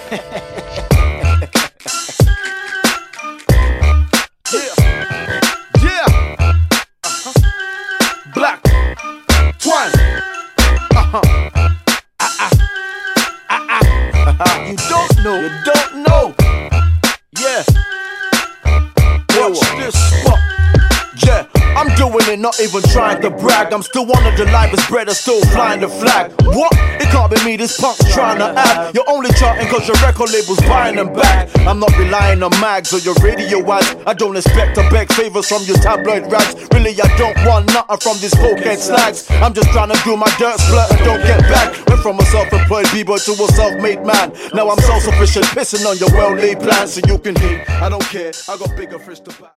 Yeah. Black Twine. You don't know. You don't know. Yeah. Watch this spot. Yeah, I'm doing it, not even trying to brag. I'm still one of the livest bread, still flying the flag. What? It can't be me, this punk's trying to act. You're only charting cause your record label's buying them back. I'm not relying on mags or your radio ads. I don't expect to beg favors from your tabloid rags. Really, I don't want nothing from these cokehead slags. I'm just trying to do my dirt splurt and don't get back. Went from a self-employed b-boy to a self-made man. Now I'm self-sufficient, pissing on your well-laid plans so you can hate. I don't care, I got bigger fish to back.